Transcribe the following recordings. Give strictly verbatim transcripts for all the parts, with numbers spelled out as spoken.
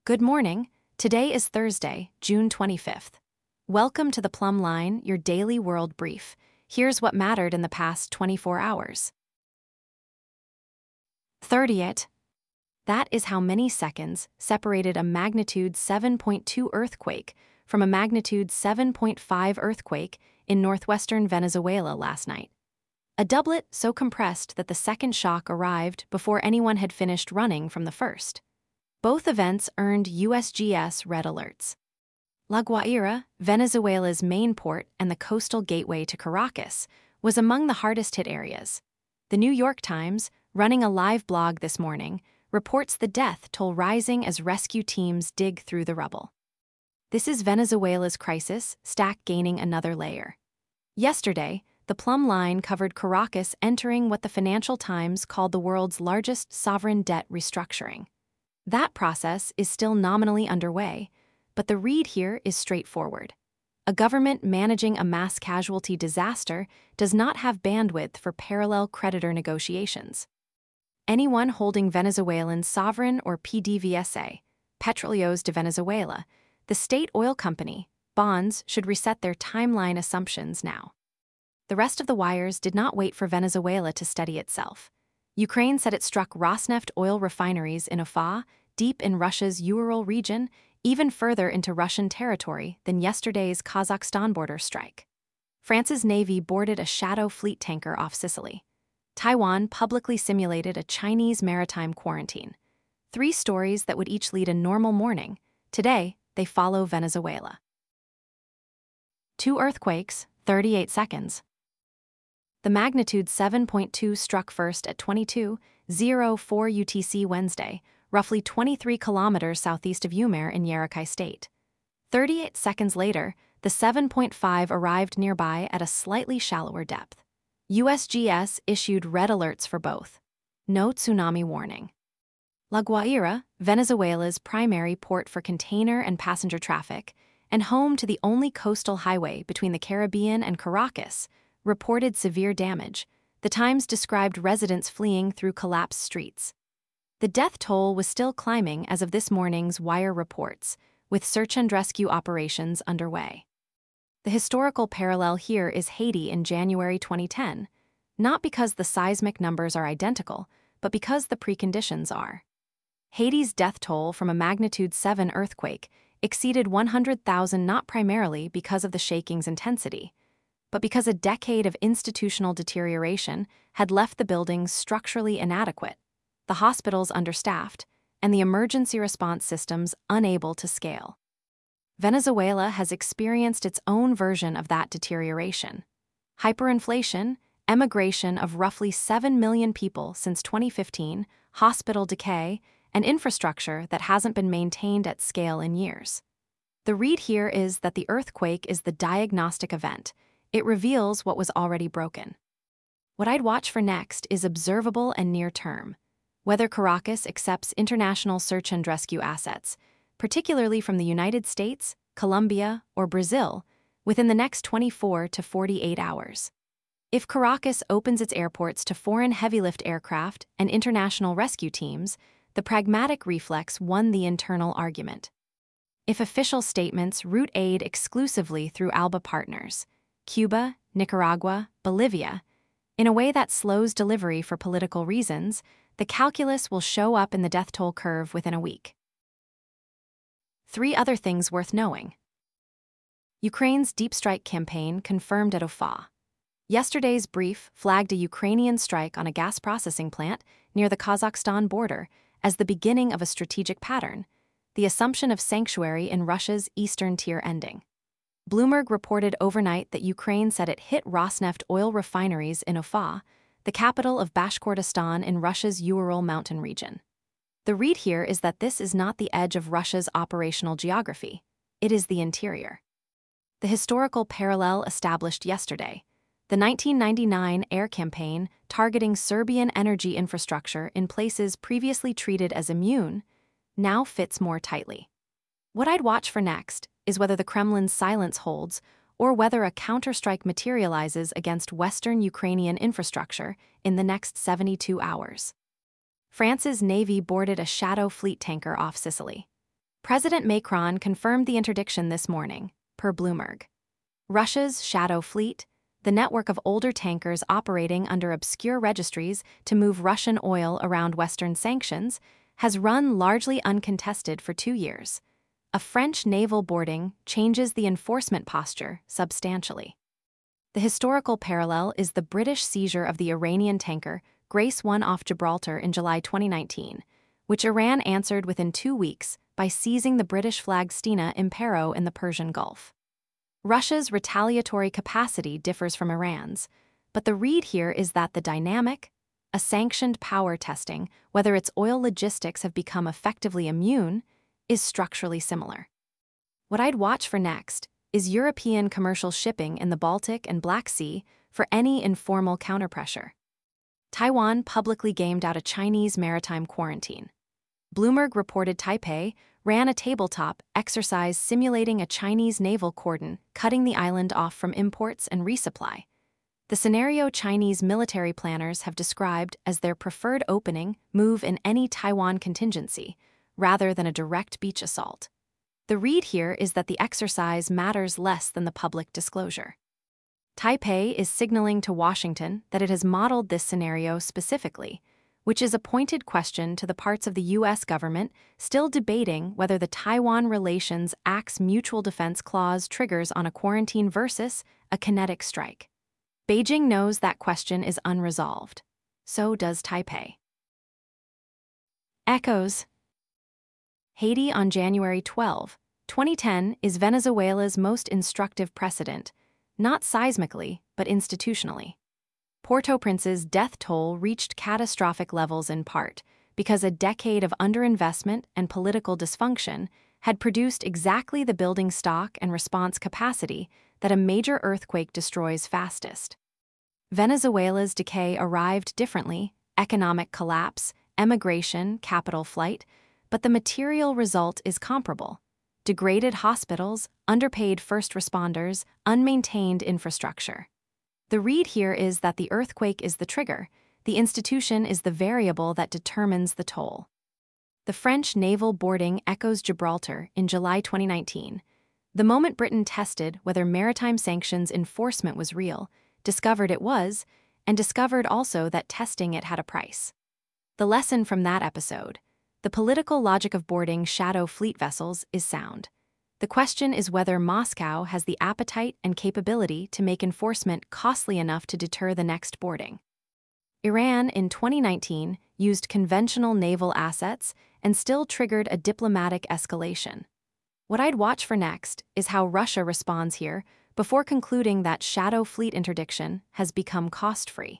Good morning. Today is Thursday, June twenty-fifth. Welcome to the Plum Line, your daily world brief. Here's what mattered in the past twenty-four hours. thirty-eight. That is how many seconds separated a magnitude seven point two earthquake from a magnitude seven point five earthquake in northwestern Venezuela last night. A doublet so compressed that the second shock arrived before anyone had finished running from the first. Both events earned U S G S red alerts. La Guaira, Venezuela's main port and the coastal gateway to Caracas, was among the hardest-hit areas. The New York Times, running a live blog this morning, reports the death toll rising as rescue teams dig through the rubble. This is Venezuela's crisis, stack gaining another layer. Yesterday, the Plum Line covered Caracas entering what the Financial Times called the world's largest sovereign debt restructuring. That process is still nominally underway, but the read here is straightforward. A government managing a mass casualty disaster does not have bandwidth for parallel creditor negotiations. Anyone holding Venezuelan sovereign or P D V S A, Petróleos de Venezuela, the state oil company, bonds should reset their timeline assumptions now. The rest of the wires did not wait for Venezuela to steady itself. Ukraine said it struck Rosneft oil refineries in Ufa, deep in Russia's Ural region, even further into Russian territory than yesterday's Kazakhstan border strike. France's navy boarded a shadow fleet tanker off Sicily. Taiwan publicly simulated a Chinese maritime quarantine. Three stories that would each lead a normal morning. Today, they follow Venezuela. Two earthquakes, thirty-eight seconds. The magnitude seven point two struck first at twenty-two oh four U T C Wednesday, roughly twenty-three kilometers southeast of Umer in Yerkai State. thirty-eight seconds later, the seven point five arrived nearby at a slightly shallower depth. U S G S issued red alerts for both. No tsunami warning. La Guaira, Venezuela's primary port for container and passenger traffic, and home to the only coastal highway between the Caribbean and Caracas, reported severe damage. The Times described residents fleeing through collapsed streets. The death toll was still climbing as of this morning's Wire reports, with search and rescue operations underway. The historical parallel here is Haiti in January twenty ten, not because the seismic numbers are identical, but because the preconditions are. Haiti's death toll from a magnitude seven earthquake exceeded one hundred thousand not primarily because of the shaking's intensity, but because a decade of institutional deterioration had left the buildings structurally inadequate, the hospitals understaffed, and the emergency response systems unable to scale. Venezuela has experienced its own version of that deterioration. Hyperinflation, emigration of roughly seven million people since twenty fifteen, hospital decay, and infrastructure that hasn't been maintained at scale in years. The read here is that the earthquake is the diagnostic event. It reveals what was already broken. What I'd watch for next is observable and near-term. Whether Caracas accepts international search and rescue assets, particularly from the United States, Colombia, or Brazil, within the next twenty-four to forty-eight hours. If Caracas opens its airports to foreign heavy-lift aircraft and international rescue teams, the pragmatic reflex won the internal argument. If official statements route aid exclusively through ALBA partners, Cuba, Nicaragua, Bolivia, in a way that slows delivery for political reasons, the calculus will show up in the death toll curve within a week. Three other things worth knowing. Ukraine's deep strike campaign confirmed at Ufa. Yesterday's brief flagged a Ukrainian strike on a gas processing plant near the Kazakhstan border as the beginning of a strategic pattern, the assumption of sanctuary in Russia's eastern tier ending. Bloomberg reported overnight that Ukraine said it hit Rosneft oil refineries in Ufa, the capital of Bashkortostan in Russia's Ural mountain region. The read here is that this is not the edge of Russia's operational geography. It is the interior. The historical parallel established yesterday, the nineteen ninety-nine air campaign targeting Serbian energy infrastructure in places previously treated as immune, now fits more tightly. What I'd watch for next is whether the Kremlin's silence holds or whether a counterstrike materializes against Western Ukrainian infrastructure in the next seventy-two hours. France's navy boarded a shadow fleet tanker off Sicily. President Macron confirmed the interdiction this morning, per Bloomberg. Russia's Shadow Fleet, the network of older tankers operating under obscure registries to move Russian oil around Western sanctions, has run largely uncontested for two years. A French naval boarding changes the enforcement posture substantially. The historical parallel is the British seizure of the Iranian tanker Grace one off Gibraltar in July twenty nineteen, which Iran answered within two weeks by seizing the British-flagged Stena Impero in the Persian Gulf. Russia's retaliatory capacity differs from Iran's, but the read here is that the dynamic, a sanctioned power testing whether its oil logistics have become effectively immune, is structurally similar. What I'd watch for next is European commercial shipping in the Baltic and Black Sea for any informal counterpressure. Taiwan publicly gamed out a Chinese maritime quarantine. Bloomberg reported Taipei ran a tabletop exercise simulating a Chinese naval cordon cutting the island off from imports and resupply. The scenario Chinese military planners have described as their preferred opening move in any Taiwan contingency, rather than a direct beach assault. The read here is that the exercise matters less than the public disclosure. Taipei is signaling to Washington that it has modeled this scenario specifically, which is a pointed question to the parts of the U S government still debating whether the Taiwan Relations Act's Mutual Defense Clause triggers on a quarantine versus a kinetic strike. Beijing knows that question is unresolved. So does Taipei. Echoes. Haiti on January twelfth, twenty ten is Venezuela's most instructive precedent, not seismically, but institutionally. Port-au-Prince's death toll reached catastrophic levels in part because a decade of underinvestment and political dysfunction had produced exactly the building stock and response capacity that a major earthquake destroys fastest. Venezuela's decay arrived differently: economic collapse, emigration, capital flight, but the material result is comparable: degraded hospitals, underpaid first responders, unmaintained infrastructure. The read here is that the earthquake is the trigger, the institution is the variable that determines the toll. The French naval boarding echoes Gibraltar in July twenty nineteen. The moment Britain tested whether maritime sanctions enforcement was real, discovered it was, and discovered also that testing it had a price. The lesson from that episode: the political logic of boarding shadow fleet vessels is sound. The question is whether Moscow has the appetite and capability to make enforcement costly enough to deter the next boarding. Iran in twenty nineteen used conventional naval assets and still triggered a diplomatic escalation. What I'd watch for next is how Russia responds here before concluding that shadow fleet interdiction has become cost-free.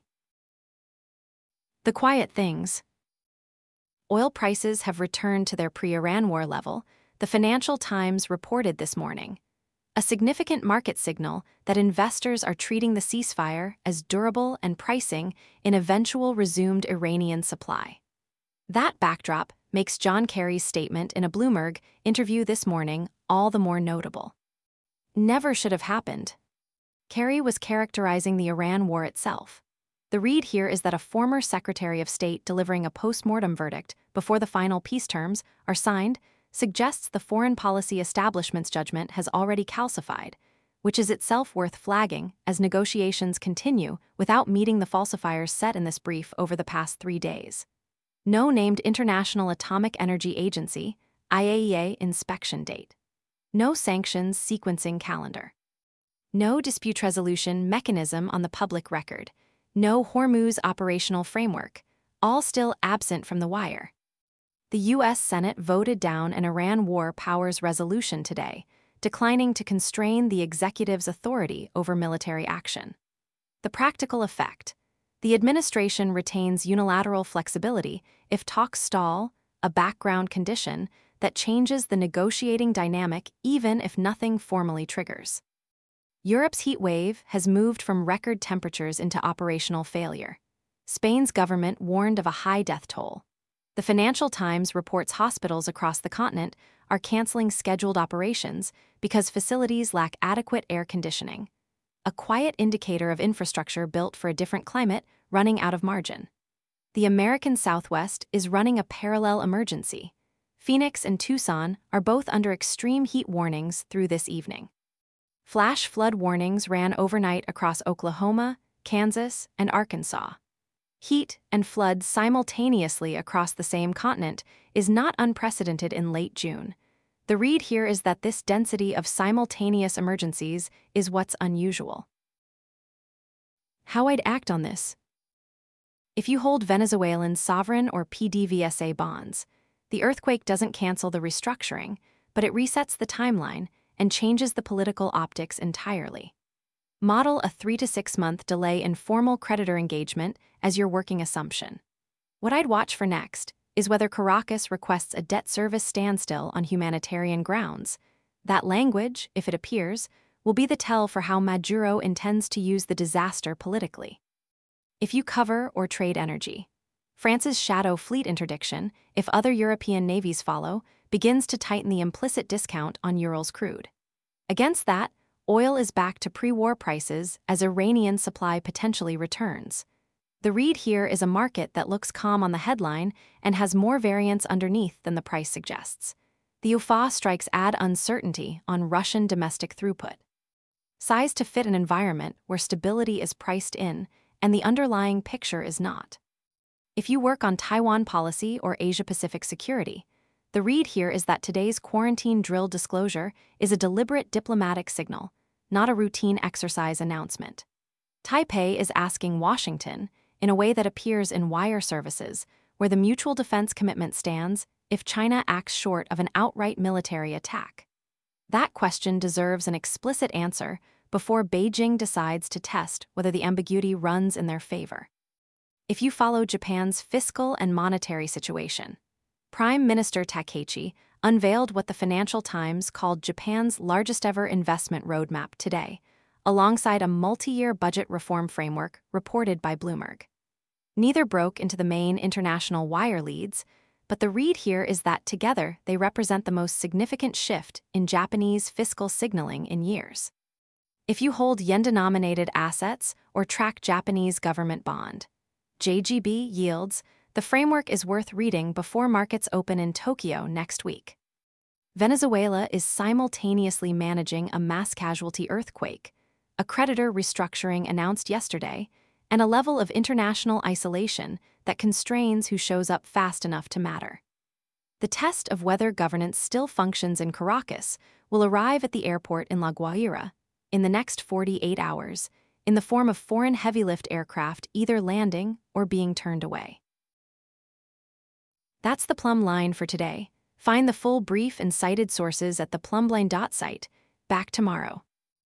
The quiet things. Oil prices have returned to their pre-Iran war level, the Financial Times reported this morning. A significant market signal that investors are treating the ceasefire as durable and pricing in eventual resumed Iranian supply. That backdrop makes John Kerry's statement in a Bloomberg interview this morning all the more notable. Never should have happened. Kerry was characterizing the Iran war itself. The read here is that a former Secretary of State delivering a post-mortem verdict before the final peace terms are signed suggests the foreign policy establishment's judgment has already calcified, which is itself worth flagging as negotiations continue without meeting the falsifiers set in this brief over the past three days. No named International Atomic Energy Agency, I A E A inspection date. No sanctions sequencing calendar. No dispute resolution mechanism on the public record. No Hormuz operational framework, all still absent from the wire. The U S Senate voted down an Iran war powers resolution today, declining to constrain the executive's authority over military action. The practical effect: the administration retains unilateral flexibility if talks stall, a background condition that changes the negotiating dynamic even if nothing formally triggers. Europe's heat wave has moved from record temperatures into operational failure. Spain's government warned of a high death toll. The Financial Times reports hospitals across the continent are canceling scheduled operations because facilities lack adequate air conditioning. A quiet indicator of infrastructure built for a different climate running out of margin. The American Southwest is running a parallel emergency. Phoenix and Tucson are both under extreme heat warnings through this evening. Flash flood warnings ran overnight across Oklahoma, Kansas, and Arkansas. Heat and floods simultaneously across the same continent is not unprecedented in late June. The read here is that this density of simultaneous emergencies is what's unusual. How I'd act on this? If you hold Venezuelan sovereign or P D V S A bonds, the earthquake doesn't cancel the restructuring, but it resets the timeline and changes the political optics entirely. Model a three to six month delay in formal creditor engagement as your working assumption. What I'd watch for next is whether Caracas requests a debt service standstill on humanitarian grounds. That language, if it appears, will be the tell for how Maduro intends to use the disaster politically. If you cover or trade energy, France's shadow fleet interdiction, if other European navies follow, begins to tighten the implicit discount on Urals crude. Against that, oil is back to pre-war prices as Iranian supply potentially returns. The read here is a market that looks calm on the headline and has more variance underneath than the price suggests. The U F A strikes add uncertainty on Russian domestic throughput. Size to fit an environment where stability is priced in and the underlying picture is not. If you work on Taiwan policy or Asia-Pacific security, the read here is that today's quarantine drill disclosure is a deliberate diplomatic signal, not a routine exercise announcement. Taipei is asking Washington, in a way that appears in wire services, where the mutual defense commitment stands if China acts short of an outright military attack. That question deserves an explicit answer before Beijing decides to test whether the ambiguity runs in their favor. If you follow Japan's fiscal and monetary situation, Prime Minister Takaichi unveiled what the Financial Times called Japan's largest-ever investment roadmap today, alongside a multi-year budget reform framework reported by Bloomberg. Neither broke into the main international wire leads, but the read here is that together they represent the most significant shift in Japanese fiscal signaling in years. If you hold yen-denominated assets or track Japanese government bond, J G B yields, the framework is worth reading before markets open in Tokyo next week. Venezuela is simultaneously managing a mass casualty earthquake, a creditor restructuring announced yesterday, and a level of international isolation that constrains who shows up fast enough to matter. The test of whether governance still functions in Caracas will arrive at the airport in La Guaira in the next forty-eight hours, in the form of foreign heavy-lift aircraft either landing or being turned away. That's the Plum Line for today. Find the full brief and cited sources at the plumline dot site. Back tomorrow.